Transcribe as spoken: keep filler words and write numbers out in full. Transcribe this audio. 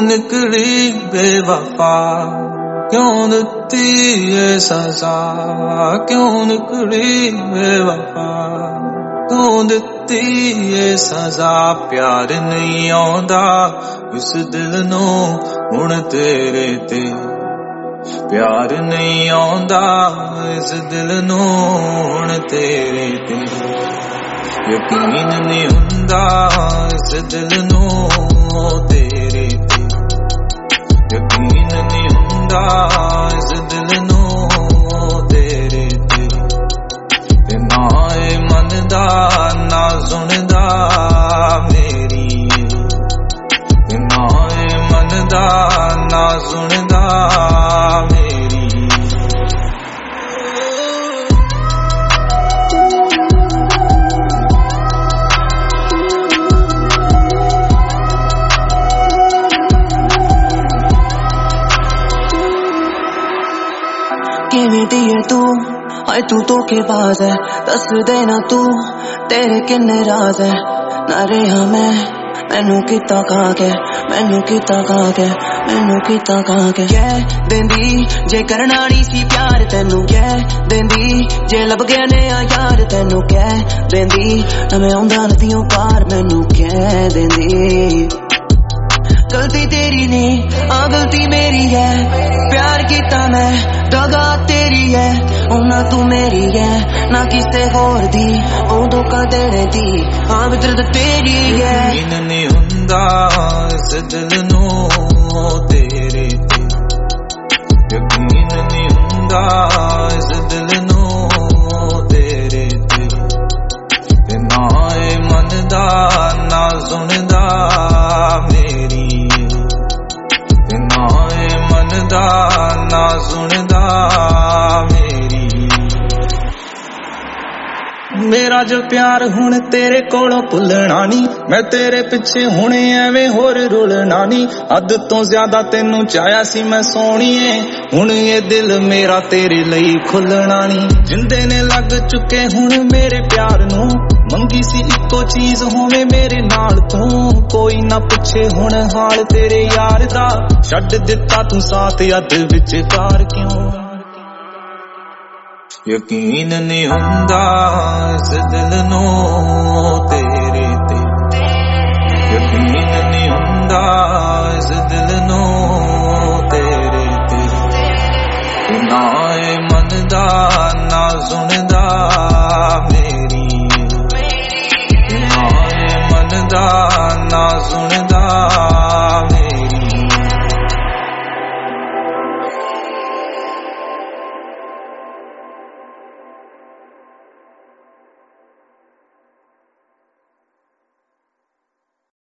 क्यों निकली बेवफा, क्यों दिती ये सजा, क्यों निकली बेवफा, क्यों दिती ये सजा। प्यार नहीं आउंदा इस दिल नू हुण तेरे ते, प्यार नहीं आउंदा इस दिल नू हुण तेरे ते। यकीन नहीं हुंदा इस दिल नू तेरे ते, यकीन नहीं हुंदा इस दिल नू तेरे ते। ते ना ए मनदा ना सुनदा मेरी, ते ना ए मनदा ना सुनदा मेरी। किवें दी है तू, हाय तू तो के बाज है, दस देना तू तेरे किन्ने राज है। ना रहा मैं मैनू किता खा के, मैनू किता खा के, मैनू किता खा के। कह देंदी जे करना नहीं सी प्यार तेनू, कह देंदी जे लब गया ने यार तेनू, कह देंदी ना मैं आउंदा नदियों पार, मैनू कह देंदी। गलती तेरी नहीं आ गलती मेरी है, प्यार किता मैं दगा तेरी है, ना तू मेरी है ना किसे होर दी, ओ धोखा देने दी हाँ फितरत तेरी है। यकीन नहीं हुंदा इस दिल नू तेरे ते, यकीन नहीं हुंदा इस दिल नू तेरे ते। ते ना ए मनदा ना सुनदा मेरी, ते ना ए मनदा ना सुनदा मेरी। मेरा जो प्यार हुण तेरे कोलों भुलना नी, मैं तेरे पिछे हुण एवें होर रुलना नी। हद तो ज्यादा तेनू चाहया सी मैं सोहणीए, हुण ये दिल मेरा तेरे लई खुलना नी। जिंदे ने लग चुके हुण मेरे प्यार नू, मंगी सी इको चीज होवे मेरे नाल तू। कोई ना पुछे हुण हाल तेरे यार दा, छड्ड दिता तू साथ अध विचकार क्यों। यकीन नहीं हुंदा इस दिल नू तेरे ते, यकीन नहीं हुंदा इस दिल नू तेरे ते। ना